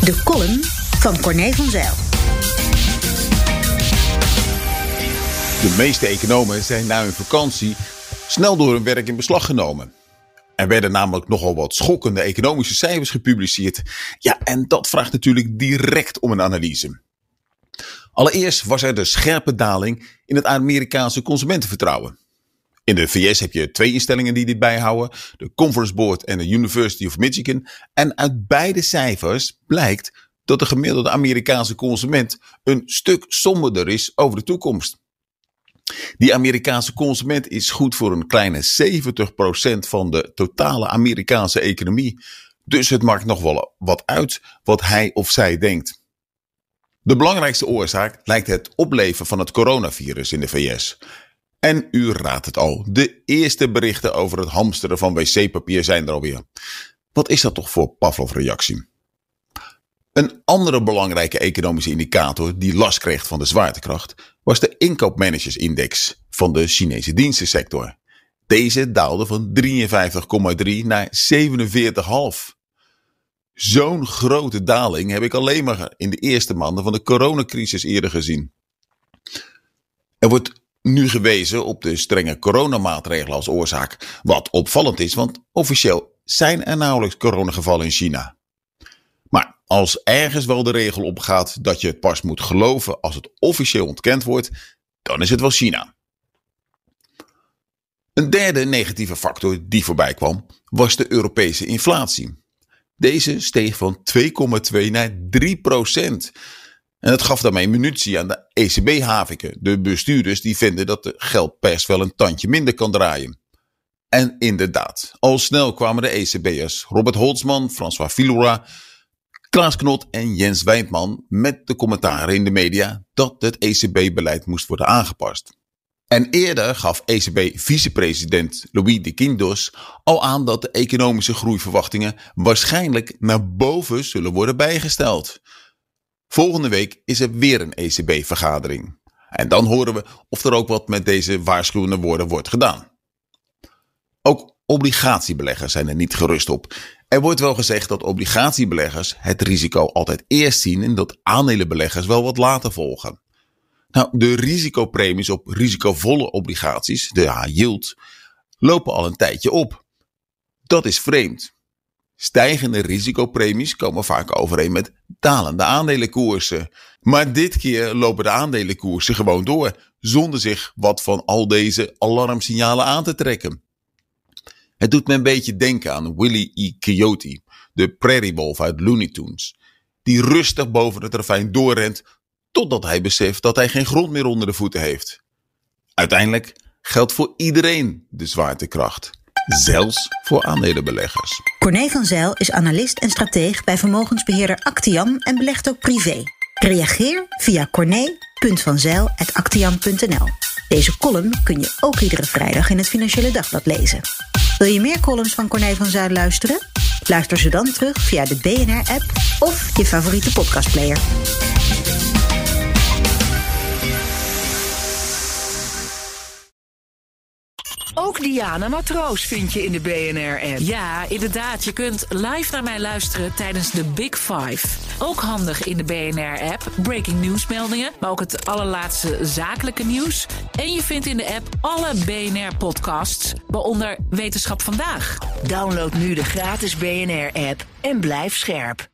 De column van Corné van Zijl. De meeste economen zijn na hun vakantie snel door hun werk in beslag genomen. Er werden namelijk nogal wat schokkende economische cijfers gepubliceerd. Ja, en dat vraagt natuurlijk direct om een analyse. Allereerst was er de scherpe daling in het Amerikaanse consumentenvertrouwen. In de VS heb je 2 instellingen die dit bijhouden. De Conference Board en de University of Michigan. En uit beide cijfers blijkt dat de gemiddelde Amerikaanse consument een stuk somberder is over de toekomst. Die Amerikaanse consument is goed voor een kleine 70% van de totale Amerikaanse economie. Dus het maakt nog wel wat uit wat hij of zij denkt. De belangrijkste oorzaak lijkt het opleven van het coronavirus in de VS. En u raadt het al, de eerste berichten over het hamsteren van wc-papier zijn er alweer. Wat is dat toch voor Pavlov-reactie? Een andere belangrijke economische indicator die last kreeg van de zwaartekracht was de inkoopmanagersindex van de Chinese dienstensector. Deze daalde van 53,3 naar 47,5. Zo'n grote daling heb ik alleen maar in de eerste maanden van de coronacrisis eerder gezien. Er wordt nu gewezen op de strenge coronamaatregelen als oorzaak, wat opvallend is, want officieel zijn er nauwelijks coronagevallen in China. Maar als ergens wel de regel opgaat dat je het pas moet geloven als het officieel ontkend wordt, dan is het wel China. Een derde negatieve factor die voorbij kwam was de Europese inflatie. Deze steeg van 2,2 naar 3%. En dat gaf daarmee munitie aan de ECB-haviken, de bestuurders die vinden dat de geldpers wel een tandje minder kan draaien. En inderdaad, al snel kwamen de ECB'ers Robert Holtzman, François Villeroy, Klaas Knot en Jens Wijntman met de commentaren in de media dat het ECB-beleid moest worden aangepast. En eerder gaf ECB-vicepresident Louis de Guindos al aan dat de economische groeiverwachtingen waarschijnlijk naar boven zullen worden bijgesteld. Volgende week is er weer een ECB-vergadering. En dan horen we of er ook wat met deze waarschuwende woorden wordt gedaan. Ook obligatiebeleggers zijn er niet gerust op. Er wordt wel gezegd dat obligatiebeleggers het risico altijd eerst zien en dat aandelenbeleggers wel wat later volgen. Nou, de risicopremies op risicovolle obligaties, de high yield, lopen al een tijdje op. Dat is vreemd. Stijgende risicopremies komen vaak overeen met dalende aandelenkoersen. Maar dit keer lopen de aandelenkoersen gewoon door, zonder zich wat van al deze alarmsignalen aan te trekken. Het doet me een beetje denken aan Willy E. Coyote, de prairiewolf uit Looney Tunes, die rustig boven het ravijn doorrent totdat hij beseft dat hij geen grond meer onder de voeten heeft. Uiteindelijk geldt voor iedereen de zwaartekracht, zelfs voor aandelenbeleggers. Corné van Zijl is analist en strateeg bij vermogensbeheerder Actiam en belegt ook privé. Reageer via corné.vanzijl@actiam.nl. Deze column kun je ook iedere vrijdag in het Financiële Dagblad lezen. Wil je meer columns van Corné van Zijl luisteren? Luister ze dan terug via de BNR-app of je favoriete podcastplayer. Ook Diana Matroos vind je in de BNR-app. Ja, inderdaad. Je kunt live naar mij luisteren tijdens de Big Five. Ook handig in de BNR-app. Breaking nieuwsmeldingen, maar ook het allerlaatste zakelijke nieuws. En je vindt in de app alle BNR-podcasts, waaronder Wetenschap Vandaag. Download nu de gratis BNR-app en blijf scherp.